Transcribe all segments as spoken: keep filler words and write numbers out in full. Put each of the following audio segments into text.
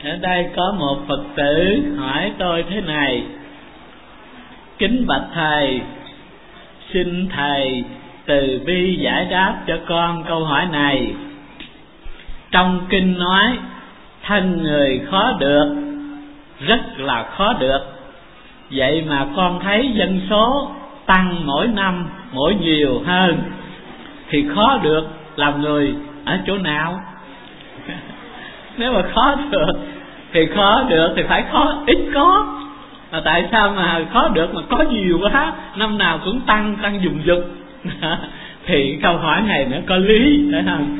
Ở đây có một Phật tử hỏi tôi thế này: kính bạch thầy, xin thầy từ bi giải đáp cho con câu hỏi này. Trong kinh nói thân người khó được, rất là khó được. Vậy mà con thấy dân số tăng mỗi năm mỗi nhiều hơn, thì khó được làm người ở chỗ nào? Nếu mà khó được thì khó được thì phải khó ít có. Mà tại sao mà khó được mà có nhiều quá, năm nào cũng tăng tăng dùng dục? Thì câu hỏi này nó có lý, phải không?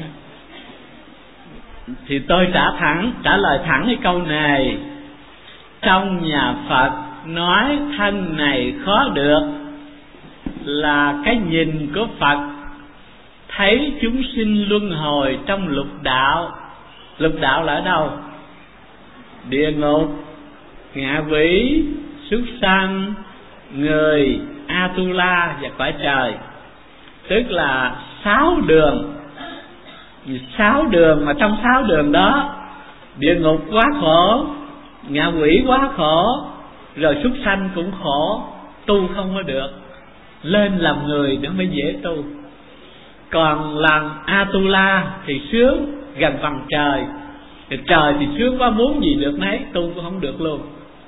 Thì tôi trả thẳng trả lời thẳng cái câu này. Trong nhà Phật nói thân này khó được là cái nhìn của Phật thấy chúng sinh luân hồi trong lục đạo. Lục đạo là ở đâu? Địa ngục, ngạ quỷ, súc sanh, người, Atula và cõi trời. Tức là sáu đường. Sáu đường mà trong sáu đường đó, địa ngục quá khổ, ngạ quỷ quá khổ, rồi súc sanh cũng khổ, tu không có được. Lên làm người nó mới dễ tu. Còn làm Atula thì sướng, gần bằng trời. Thì trời thì sướng quá, muốn gì được nấy, tu cũng không được luôn.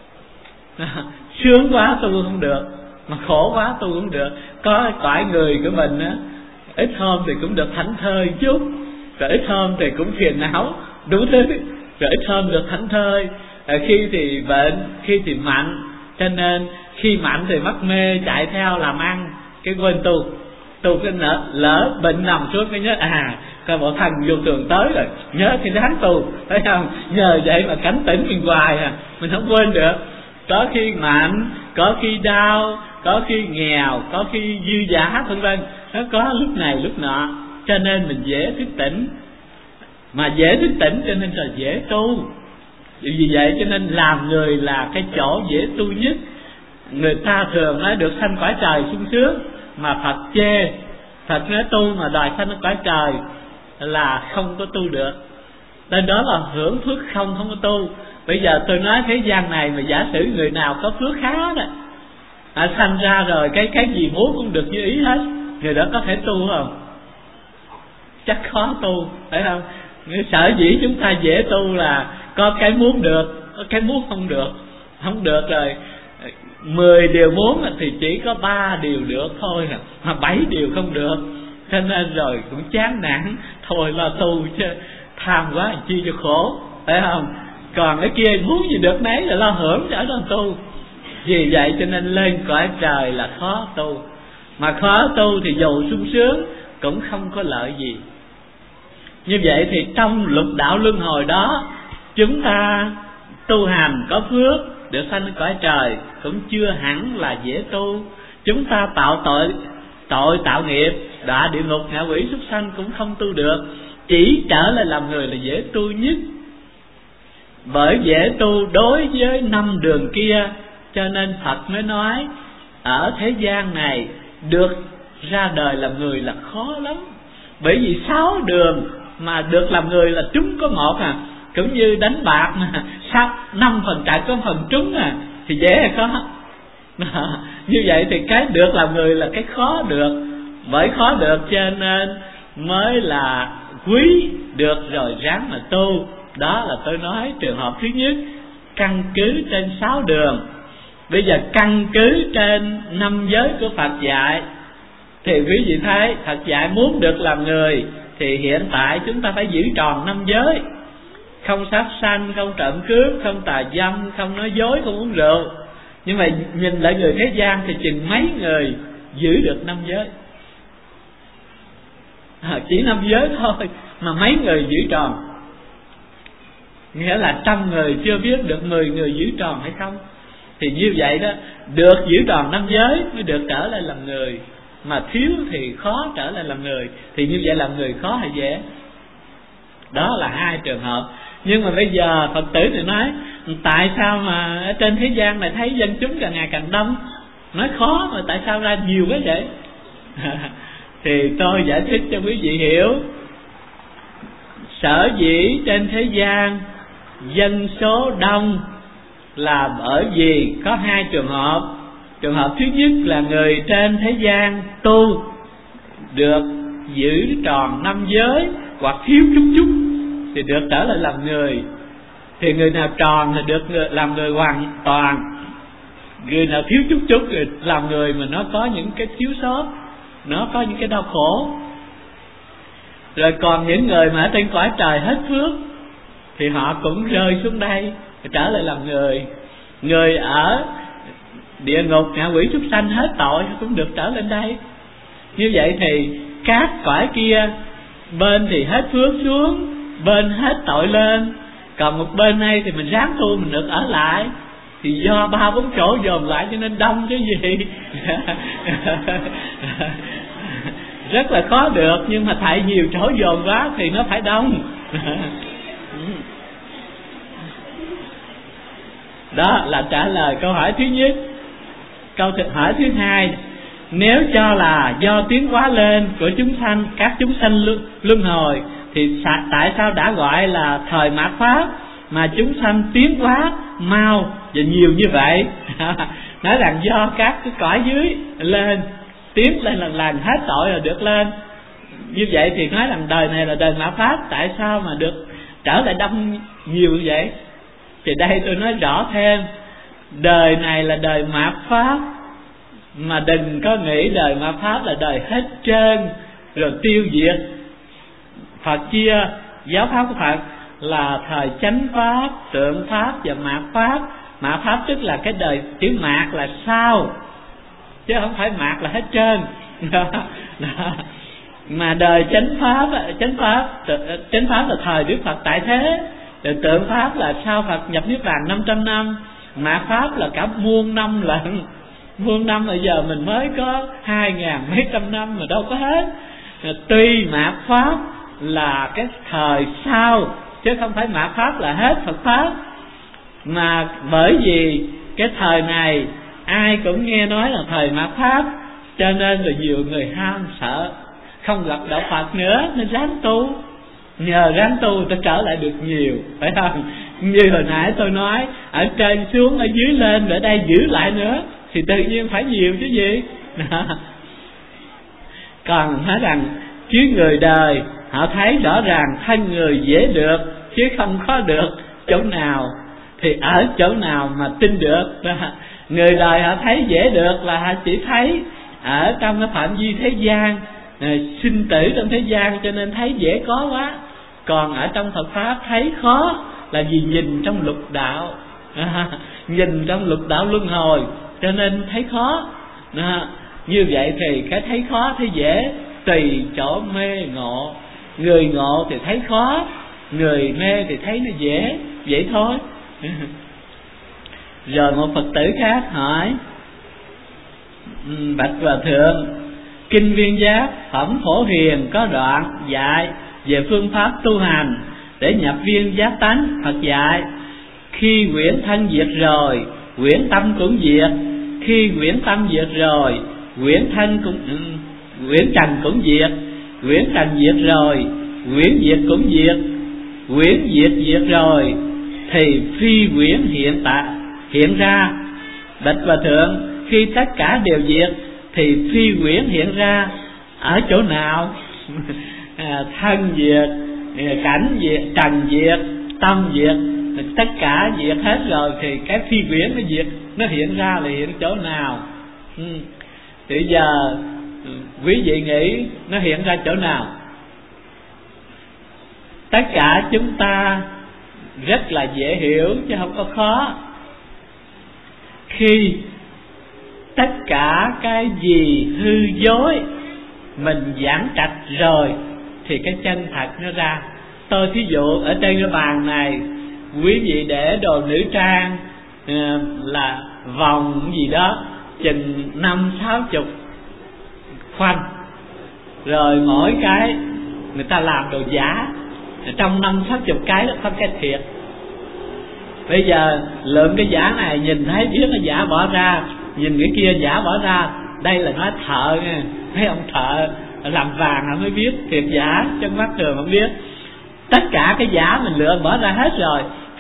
Sướng quá tu không được, mà khổ quá tu không được. Có cõi người của mình á, ít hôm thì cũng được thảnh thơi chút, rồi ít hôm thì cũng phiền não đủ thứ, rồi ít hôm được thảnh thơi. Rồi khi thì bệnh, khi thì mạnh. Cho nên khi mạnh thì mắc mê chạy theo làm ăn, cái quên tu. Tu cái lỡ, lỡ bệnh nằm xuống cái nhớ à coi bộ thần vô thường tới rồi, nhớ cái đáng tu, thấy không? Nhờ vậy mà cảnh tỉnh mình hoài à, mình không quên được. Có khi mạnh, có khi đau, có khi nghèo, có khi dư dả vân vân. Nó có lúc này lúc nọ, cho nên mình dễ thức tỉnh. Mà dễ thức tỉnh cho nên là dễ tu. Vì vậy cho nên làm người là cái chỗ dễ tu nhất. Người ta thường nói được sanh cõi trời sung sướng, mà Phật chê. Phật nói tu mà đòi sanh ở cõi trời là không có tu được. Nên đó là hưởng phước không, không có tu. Bây giờ tôi nói thế gian này mà giả sử người nào có phước khá đó, à, sanh ra rồi cái cái gì muốn cũng được như ý hết, người đó có thể tu không? Chắc khó tu, phải không? Sở dĩ chúng ta dễ tu là có cái muốn được, có cái muốn không được. Không được rồi mười điều muốn thì chỉ có ba điều được thôi, mà bảy điều không được. Cho nên rồi cũng chán nản, thôi lo tu chứ tham quá chi cho khổ, phải không? Còn cái kia muốn gì được nấy là lo hưởng cho lo tu. Vì vậy cho nên lên cõi trời là khó tu. Mà khó tu thì dù sung sướng cũng không có lợi gì. Như vậy thì trong lục đạo luân hồi đó, chúng ta tu hành có phước được sanh lên cõi trời cũng chưa hẳn là dễ tu. Chúng ta tạo tội tội tạo nghiệp đọa địa ngục ngạ quỷ súc sanh cũng không tu được. Chỉ trở lại làm người là dễ tu nhất. Bởi dễ tu đối với năm đường kia, cho nên Phật mới nói ở thế gian này được ra đời làm người là khó lắm. Bởi vì sáu đường mà được làm người là trúng có một à. Cũng như đánh bạc mà sao năm phần chạy có phần trúng à, thì dễ hay khó? Như vậy thì cái được làm người là cái khó được. Bởi khó được cho nên mới là quý được rồi ráng mà tu. Đó là tôi nói trường hợp thứ nhất, căn cứ trên sáu đường. Bây giờ căn cứ trên năm giới của Phật dạy, thì quý vị thấy Phật dạy muốn được làm người thì hiện tại chúng ta phải giữ tròn năm giới. Không sát sanh, không trộm cướp, không tà dâm, không nói dối, không uống rượu. Nhưng mà nhìn lại người thế gian thì chừng mấy người giữ được năm giới à, chỉ năm giới thôi mà mấy người giữ tròn. Nghĩa là trăm người chưa biết được mười người giữ tròn hay không. Thì như vậy đó, được giữ tròn năm giới mới được trở lại làm người. Mà thiếu thì khó trở lại làm người. Thì như vậy làm người khó hay dễ? Đó là hai trường hợp. Nhưng mà bây giờ Phật tử thì nói tại sao mà ở trên thế gian này thấy dân chúng càng ngày càng đông, nói khó mà tại sao ra nhiều quá vậy? Thì tôi giải thích cho quý vị hiểu. Sở dĩ trên thế gian dân số đông là bởi vì có hai trường hợp. Trường hợp thứ nhất là người trên thế gian tu được giữ tròn năm giới, hoặc thiếu chút chút thì được trở lại làm người. Thì người nào tròn thì được làm người hoàn toàn, người nào thiếu chút chút thì làm người mà nó có những cái thiếu sót, nó có những cái đau khổ. Rồi còn những người mà ở trên cõi trời hết phước thì họ cũng rơi xuống đây trở lại làm người. Người ở địa ngục, ngạ quỷ, súc sanh hết tội cũng được trở lên đây. Như vậy thì các cõi kia, bên thì hết phước xuống, bên hết tội lên, còn một bên này thì mình ráng tu mình được ở lại. Thì do ba bốn chỗ dồn lại cho nên đông chứ gì. Rất là khó được, nhưng mà tại nhiều chỗ dồn quá thì nó phải đông. Đó là trả lời câu hỏi thứ nhất. Câu hỏi thứ hai, nếu cho là do tiến hóa lên của chúng sanh, các chúng sanh luân hồi, thì tại sao đã gọi là thời mạt Pháp mà chúng sanh tiến hóa mau và nhiều như vậy? Nói rằng do các cái cõi dưới lên, tiến lên lần lần hết tội rồi được lên. Như vậy thì nói rằng đời này là đời mạt Pháp, tại sao mà được trở lại đông nhiều như vậy? Thì đây tôi nói rõ thêm, đời này là đời mạt Pháp, mà đừng có nghĩ đời mạt Pháp là đời hết trơn rồi tiêu diệt. Phật chia giáo pháp của Phật là thời chánh Pháp, tượng Pháp và mạt Pháp. Mạt Pháp tức là cái đời chữ mạt là sau, chứ không phải mạt là hết trơn. Mà đời chánh Pháp, chánh Pháp, chánh Pháp là thời Đức Phật tại thế. Rồi tượng Pháp là sau Phật nhập Niết Bàn năm trăm năm. Mạt Pháp là cả muôn năm lận. Muôn năm bây giờ mình mới có hai ngàn mấy trăm năm mà đâu có hết. Tuy mạt Pháp là cái thời sau, chứ không phải mạt Pháp là hết Phật Pháp. Mà bởi vì cái thời này ai cũng nghe nói là thời mạt Pháp, cho nên là nhiều người ham sợ không gặp đạo Phật nữa, nên ráng tu. Nhờ ráng tu ta trở lại được nhiều, phải không? Như hồi nãy tôi nói, ở trên xuống, ở dưới lên, ở đây giữ lại nữa, thì tự nhiên phải nhiều chứ gì. Còn nói rằng chứ người đời họ thấy rõ ràng thân người dễ được, chứ không có được chỗ nào, thì ở chỗ nào mà tin được. Người đời họ thấy dễ được là họ chỉ thấy ở trong cái phạm vi thế gian, sinh tử trong thế gian, cho nên thấy dễ có quá. Còn ở trong Phật Pháp thấy khó là vì nhìn trong lục đạo, à, nhìn trong lục đạo luân hồi, cho nên thấy khó. À, như vậy thì cái thấy khó thấy dễ tùy chỗ mê ngộ. Người ngộ thì thấy khó, người mê thì thấy nó dễ, vậy thôi. Rồi một Phật tử khác hỏi: bạch Hòa Thượng, Kinh Viên Giác Phẩm Phổ Hiền có đoạn dạy về phương pháp tu hành để nhập viên giác tánh. Phật dạy khi quyển thân diệt rồi, quyển tâm cũng diệt. Khi quyển tâm diệt rồi, quyển thân cũng quyển trần cũng diệt. Quyển trần diệt rồi, quyển diệt cũng diệt. Quyển diệt diệt rồi thì phi quyển hiện tại hiện ra. Bạch Hòa Thượng, khi tất cả đều diệt thì phi quyển hiện ra ở chỗ nào? À, thân diệt, cảnh diệt, trần diệt, tâm diệt, tất cả diệt hết rồi thì cái phi quyển nó diệt, nó hiện ra là hiện chỗ nào? Ừ. Thì giờ quý vị nghĩ nó hiện ra chỗ nào? Tất cả chúng ta rất là dễ hiểu chứ không có khó. Khi tất cả cái gì hư dối mình giảng trạch rồi thì cái chân thật nó ra. Tôi thí dụ ở trên cái bàn này, quý vị để đồ nữ trang là vòng gì đó chừng năm sáu chục khoanh, rồi mỗi cái người ta làm đồ giả, trong năm sáu chục cái đó có cái thiệt. Bây giờ lượng cái giả này nhìn thấy biết nó giả bỏ ra, nhìn cái kia giả bỏ ra. Đây là nói thợ nha, mấy ông thợ làm vàng họ mới biết thiệt giả, chân mắt thường không biết. Tất cả cái giả mình lựa bỏ ra hết rồi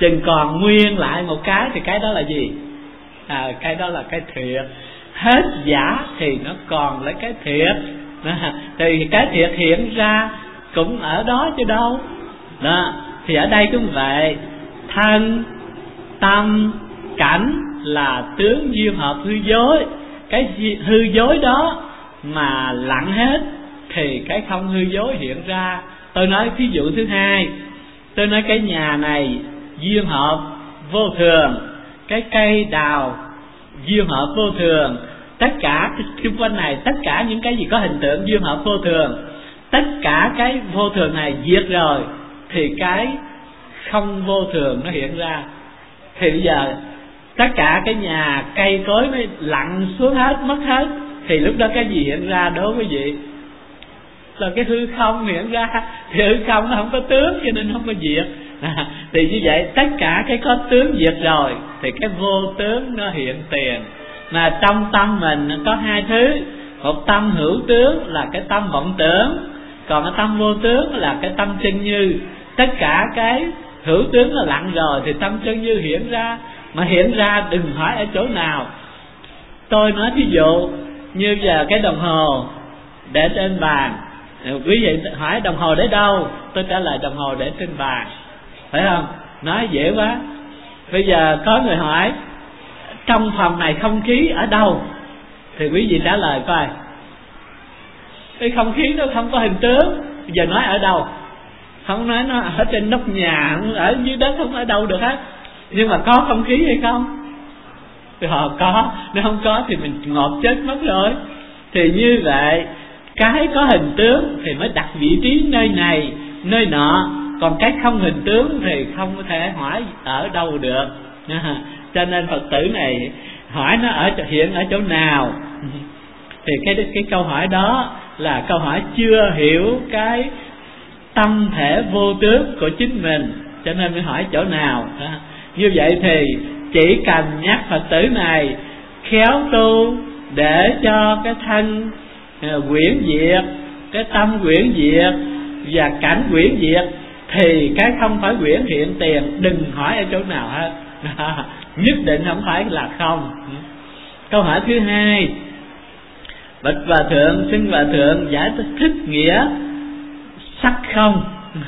chừng còn nguyên lại một cái thì cái đó là gì? À, cái đó là cái thiệt. Hết giả thì nó còn lấy cái thiệt. À, thì cái thiệt hiện ra cũng ở đó chứ đâu. Đó, thì ở đây cũng vậy. Thân, tâm, cảnh là tướng duyên hợp hư dối. Cái hư dối đó mà lặng hết thì cái không hư dối hiện ra. Tôi nói ví dụ thứ hai, tôi nói cái nhà này duyên hợp vô thường, cái cây đào duyên hợp vô thường, tất cả xung quanh này, tất cả những cái gì có hình tượng duyên hợp vô thường, tất cả cái vô thường này diệt rồi thì cái không vô thường nó hiện ra. Thì bây giờ tất cả cái nhà cây cối mới lặn xuống hết, mất hết, thì lúc đó cái gì hiện ra đối với vị? Là cái hư không hiện ra. Thì hư không nó không có tướng cho nên không có diệt. À, thì như vậy tất cả cái có tướng diệt rồi thì cái vô tướng nó hiện tiền. Mà trong tâm mình có hai thứ, một tâm hữu tướng là cái tâm vọng tưởng, còn cái tâm vô tướng là cái tâm chân như. Tất cả cái hữu tướng là lặng rồi thì tâm chân như hiện ra. Mà hiện ra đừng hỏi ở chỗ nào. Tôi nói ví dụ như giờ cái đồng hồ để trên bàn, quý vị hỏi đồng hồ để đâu, tôi trả lời đồng hồ để trên bàn, phải không? Nói dễ quá. Bây giờ có người hỏi trong phòng này không khí ở đâu, thì quý vị trả lời coi. Cái không khí nó không có hình tướng, bây giờ nói ở đâu? Không nói nó ở trên nóc nhà, ở dưới đất, không ở đâu được hết. Nhưng mà có không khí hay không? Thì họ có, nếu không có thì mình ngọt chết mất rồi. Thì như vậy cái có hình tướng thì mới đặt vị trí nơi này, nơi nọ. Còn cái không hình tướng thì không có thể hỏi ở đâu được. Cho nên Phật tử này hỏi nó ở hiện ở chỗ nào. Thì cái cái câu hỏi đó là câu hỏi chưa hiểu cái tâm thể vô tướng của chính mình, cho nên mới hỏi chỗ nào. Như vậy thì chỉ cần nhắc Phật tử này khéo tu để cho cái thân quyển diệt, cái tâm quyển diệt và cảnh quyển diệt, thì cái không phải quyển hiện tiền. Đừng hỏi ở chỗ nào hết. Nhất định không phải là không. Câu hỏi thứ hai, bạch Hòa Thượng, xin Hòa Thượng giải thích nghĩa sắc không.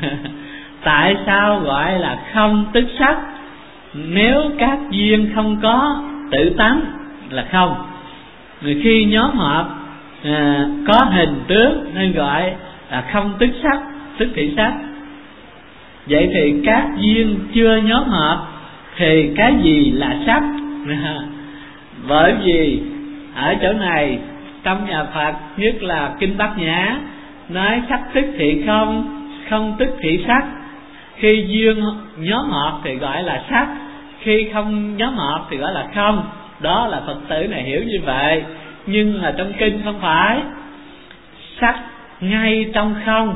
Tại sao gọi là không tức sắc? Nếu các duyên không có tự tánh là không. Người khi nhóm họp à, có hình tướng nên gọi là không tức sắc, tức thị sắc. Vậy thì các duyên chưa nhóm họp thì cái gì là sắc? Bởi vì ở chỗ này trong nhà Phật, nhất là Kinh Bát Nhã, nói sắc tức thị không, không tức thị sắc. Khi duyên nhóm họp thì gọi là sắc, khi không nhóm họp thì gọi là không. Đó là Phật tử này hiểu như vậy. Nhưng mà trong kinh không phải. Sắc ngay trong không,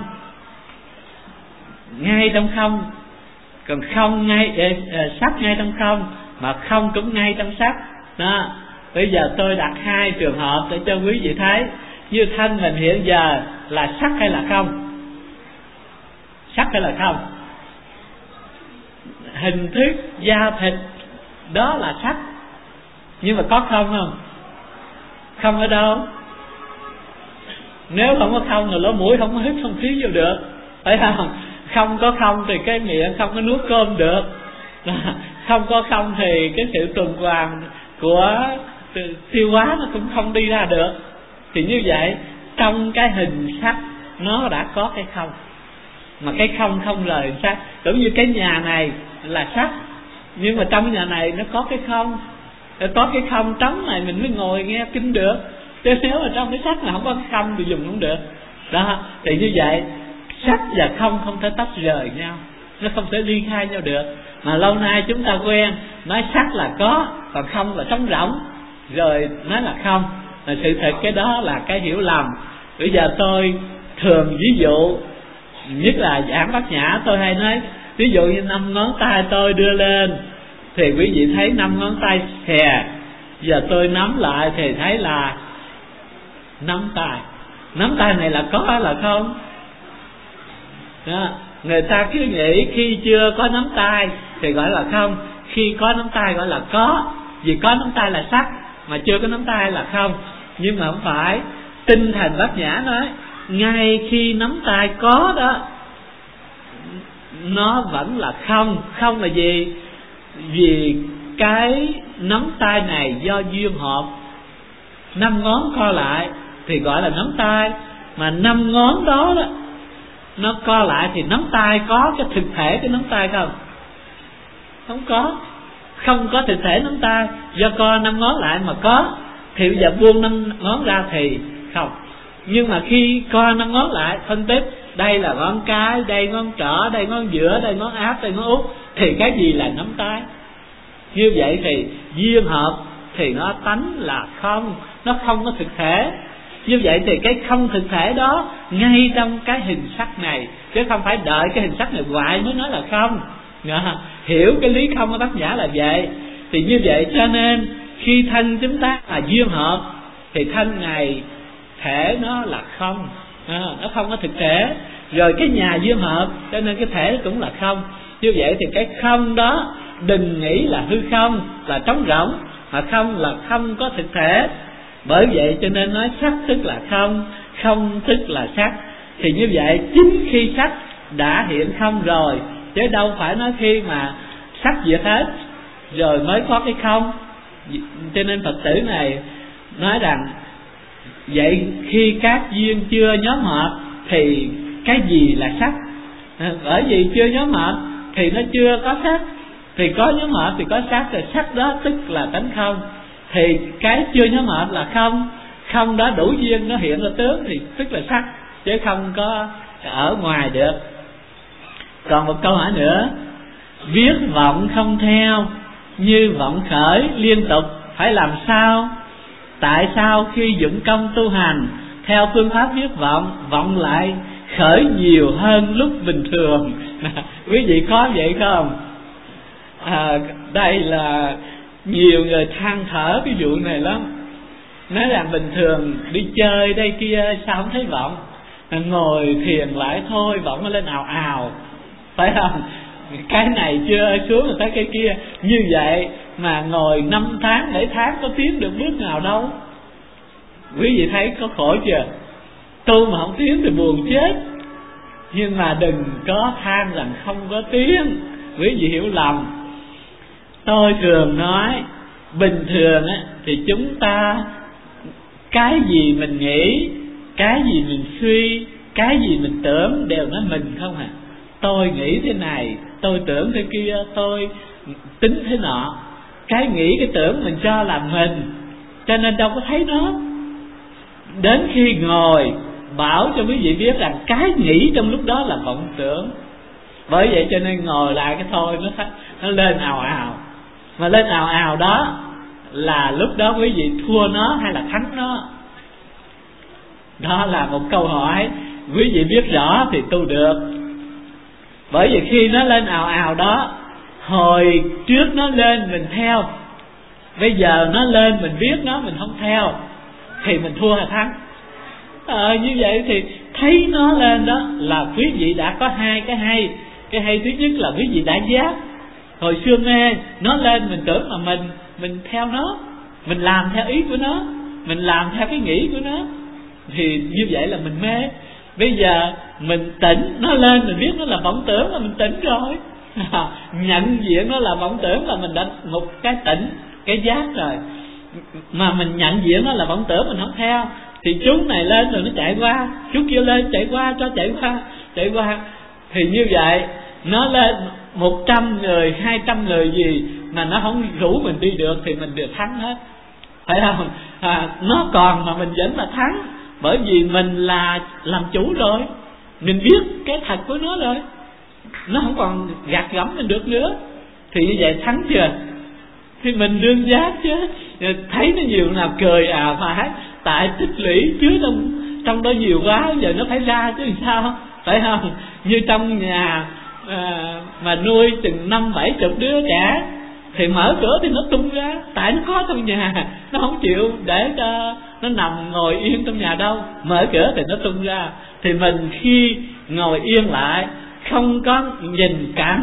ngay trong không, còn không ngay sắc ngay trong không, mà không cũng ngay trong sắc. Đó. Bây giờ tôi đặt hai trường hợp để cho quý vị thấy. Như thân mình hiện giờ là sắc hay là không? Sắc hay là không? Hình thức da thịt đó là sắc. Nhưng mà có không không? Không ở đâu? Nếu không có không thì lỗ mũi không có hít không khí vô được, phải không? Không có không thì cái miệng không có nuốt cơm được. Không có không thì cái sự tuần hoàn của tiêu hóa nó cũng không đi ra được. Thì như vậy trong cái hình sắc nó đã có cái không, mà cái không không rời sắc. Giống như cái nhà này là sắc, nhưng mà trong nhà này nó có cái không. Có cái không trống này mình mới ngồi nghe kinh được. Chứ nếu mà trong cái sắc mà không có cái không thì dùng không được. Đó, thì như vậy sắc và không không thể tách rời nhau, nó không thể ly khai nhau được. Mà lâu nay chúng ta quen nói sắc là có, còn không là trống rỗng, rồi nói là không. Mà sự thật cái đó là cái hiểu lầm. Bây giờ tôi thường ví dụ, nhất là giảng Bát Nhã, tôi hay nói ví dụ như năm ngón tay tôi đưa lên thì quý vị thấy năm ngón tay xè. Giờ tôi nắm lại thì thấy là nắm tay. Nắm tay này là có hay là không? Đó. Người ta cứ nghĩ khi chưa có nắm tay thì gọi là không. Khi có nắm tay gọi là có, vì có nắm tay là sắc, mà chưa có nắm tay là không. Nhưng mà không phải. Tinh thần Bát Nhã nói ngay khi nắm tay có đó, nó vẫn là không. Không là gì? Vì cái nắm tay này do duyên hợp, năm ngón co lại thì gọi là nắm tay. Mà năm ngón đó đó nó co lại thì nắm tay có cái thực thể cái nắm tay không? Không có. Không có thực thể nắm tay. Do co năm ngón lại mà có, thì bây giờ buông năm ngón ra thì không. Nhưng mà khi co năm ngón lại, phân tích đây là ngón cái, đây ngón trỏ, đây ngón giữa, đây ngón áp, đây ngón út, thì cái gì là nắm tay? Như vậy thì duyên hợp thì nó tánh là không, nó không có thực thể. Như vậy thì cái không thực thể đó ngay trong cái hình sắc này, chứ không phải đợi cái hình sắc này hoài mới nói là không. Hiểu cái lý không của Bát Nhã là vậy. Thì như vậy cho nên khi thân chúng ta là duyên hợp thì thân này thể nó là không, à, nó không có thực thể. Rồi cái nhà duyên hợp cho nên cái thể cũng là không. Như vậy thì cái không đó đừng nghĩ là hư không, là trống rỗng, mà không là không có thực thể. Bởi vậy cho nên nói sắc tức là không, không tức là sắc. Thì như vậy chính khi sắc đã hiện không rồi, chứ đâu phải nói khi mà sắc diệt hết rồi mới có cái không. Cho nên Phật tử này nói rằng vậy khi các duyên chưa nhóm hợp thì cái gì là sắc? Bởi vì chưa nhóm hợp thì nó chưa có sắc, thì có nhóm hợp thì có sắc, rồi sắc đó tức là tánh không. Thì cái chưa nhóm hợp là không, không đó đủ duyên nó hiện ra tướng thì tức là sắc, chứ không có ở ngoài được. Còn một câu hỏi nữa: viết vọng không theo, như vọng khởi liên tục, phải làm sao? Tại sao khi dụng công tu hành theo phương pháp viết vọng, vọng lại khởi nhiều hơn lúc bình thường? Quý vị có vậy không? À, đây là nhiều người than thở cái vụ này lắm. Nói rằng bình thường đi chơi đây kia sao không thấy vọng, ngồi thiền lại thôi vọng nó lên ào ào, phải không? Cái này chưa xuống rồi tới cái kia. Như vậy mà ngồi năm tháng bảy tháng có tiến được bước nào đâu. Quý vị thấy có khổ chưa? Tu mà không tiến thì buồn chết. Nhưng mà đừng có than rằng không có tiến, quý vị hiểu lầm. Tôi thường nói bình thường á, thì chúng ta cái gì mình nghĩ, cái gì mình suy, cái gì mình tưởng đều nói mình không à. Tôi nghĩ thế này, tôi tưởng thế kia, tôi tính thế nọ. Cái nghĩ cái tưởng mình cho là mình, cho nên đâu có thấy nó. Đến khi ngồi bảo cho quý vị biết rằng cái nghĩ trong lúc đó là vọng tưởng. Bởi vậy cho nên ngồi lại cái thôi nó nó lên ào ào. Mà lên ào ào đó là lúc đó quý vị thua nó hay là thắng nó? Đó là một câu hỏi. Quý vị biết rõ thì tu được. Bởi vì khi nó lên ào ào đó, hồi trước nó lên mình theo, bây giờ nó lên mình biết nó mình không theo, thì mình thua hay thắng? Ờ, như vậy thì thấy nó lên đó là quý vị đã có hai cái hay. Cái hay thứ nhất là quý vị đã giác. Hồi xưa mê, nó lên mình tưởng mà mình Mình theo nó, mình làm theo ý của nó, mình làm theo cái nghĩ của nó, thì như vậy là mình mê. Bây giờ mình tỉnh, nó lên mình biết nó là vọng tưởng là mình tỉnh rồi. Nhận diện nó là vọng tưởng là mình đã một cái tỉnh, cái giác rồi. Mà mình nhận diện nó là vọng tưởng mình không theo, thì chú này lên rồi nó chạy qua, chú kia lên chạy qua, cho chạy qua, chạy qua. Thì như vậy nó lên một trăm người, hai trăm người gì mà nó không rủ mình đi được thì mình được thắng hết, phải không? À, nó còn mà mình vẫn là thắng, bởi vì mình là làm chủ rồi, mình biết cái thật của nó rồi, nó không còn gạt gẫm mình được nữa. Thì như vậy thắng chưa? Thì mình đương giác chứ. Thấy nó nhiều nào cười à phải, tại tích lũy chứa trong trong đó nhiều quá, giờ nó phải ra chứ sao, phải không? Như trong nhà à, mà nuôi chừng năm bảy chục đứa trẻ thì mở cửa thì nó tung ra, tại nó có trong nhà, nó không chịu để cho nó nằm ngồi yên trong nhà đâu, mở cửa thì nó tung ra. Thì mình khi ngồi yên lại, không có nhìn cảnh,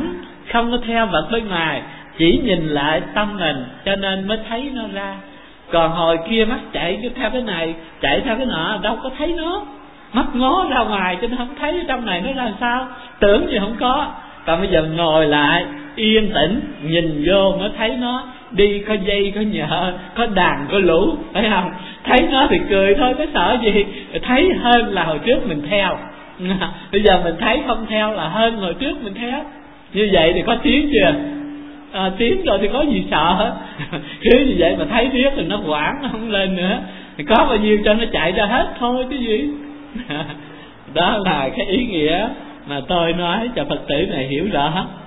không có theo vật bên ngoài, chỉ nhìn lại tâm mình, cho nên mới thấy nó ra. Còn hồi kia mắt chạy cứ theo cái này, chạy theo cái nọ, đâu có thấy nó. Mắt ngó ra ngoài cho nên không thấy ở trong này nó ra sao, tưởng gì không có. Còn bây giờ ngồi lại yên tĩnh nhìn vô mới thấy nó. Đi có dây có nhợ, có đàn có lũ, phải không? Thấy nó thì cười thôi, có sợ gì. Thấy hơn là hồi trước mình theo. Bây giờ mình thấy không theo là hơn hồi trước mình theo. Như vậy thì có tiếng chưa? À, tiếng rồi thì có gì sợ. Cứ như vậy mà thấy biết thì nó quản, nó không lên nữa. Thì có bao nhiêu cho nó chạy ra hết thôi chứ gì. Đó là cái ý nghĩa mà tôi nói cho Phật tử này hiểu rõ.